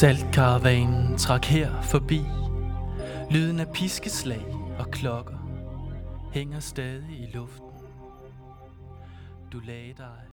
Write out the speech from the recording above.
Saltkaravanen trak her forbi. Lyden af piskeslag og klokker hænger stadig i luften. Du lagde dig